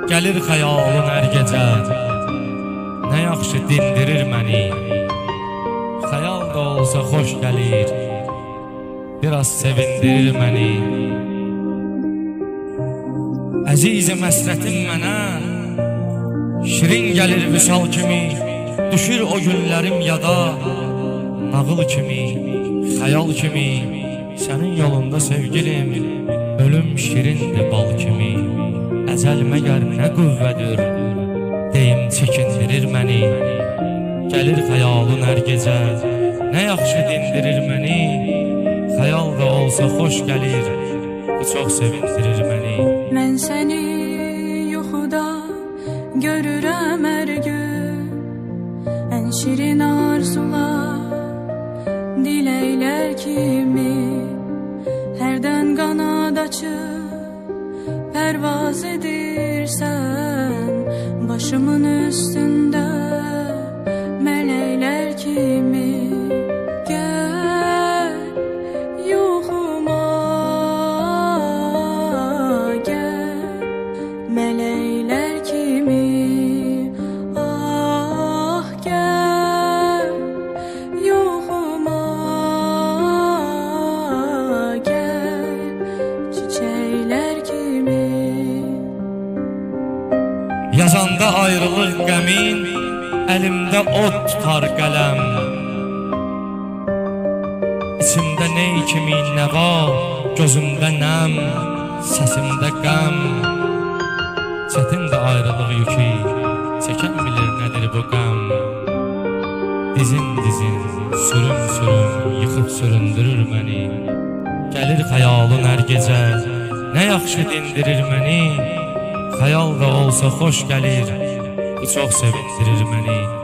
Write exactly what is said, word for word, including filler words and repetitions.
gəlir xəyalın hər gecə. Nə yaxşı dindirir məni. Xəyal da olsa xoş gəlir, biraz sevindirir məni. Əzizim həsrətim mənə, şirin gəlir vüsal kimi. Düşür o günlərim yada, nağıl kimi, xəyal kimi. Sənin yolunda sevgilim, ölüm şirindir bal kimi. Əcəl məgər nə qüvvədir, deyim çəkindirir məni. Gəlir xəyalın hər gecə, nə yaxşı dindirir məni. Xəyal da olsa xoş gəlir, bu çox sevindirir məni. Mən səni yuxuda görürəm hər gün, ən şirin arzular, diləklər kimi. Hərdən qanad açıb pərvaz edirsən, başımın üstündə mələklər kimi. Gəl yuxuma, gəl mələklər kimi. Ah, gəl yuxuma, gəl çiçəklər kimi. Yazanda ayrılıq qəmin, əlimdə od tutar qələm. İçimdə ney kimi nəva, gözümdə nəm, səsimdə qəm. Çətindir ayrılıq yükü, çəkən bilir nədir bu qəm. Dizin dizin, sürüm sürüm, yıxıb süründürür məni. Gəlir xəyalın hər gecə, nə yaxşı dindirir məni. Xəyal da olsa xoş gəlir, bu çox sevindirir məni.